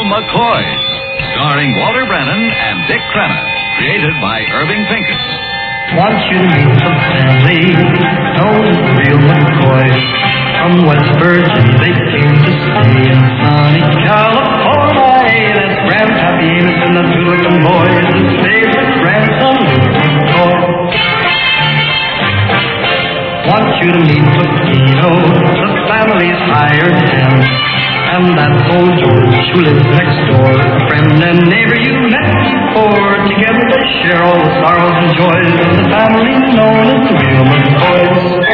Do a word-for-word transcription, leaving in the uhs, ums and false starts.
McCoys, starring Walter Brennan and Dick Crenna, created by Irving Pincus. Want you to meet some family, known as the real McCoys. From West Virginia they came to stay in sunny California. That's Grandpappy Amos and the two little boys, his favorite grandson, Luke McCoy. Want you to meet Pepino, the family's hired hand. And that's old George who lives next door, a friend and neighbor you met before. Together they share all the sorrows and joys of the family known as the real McCoys.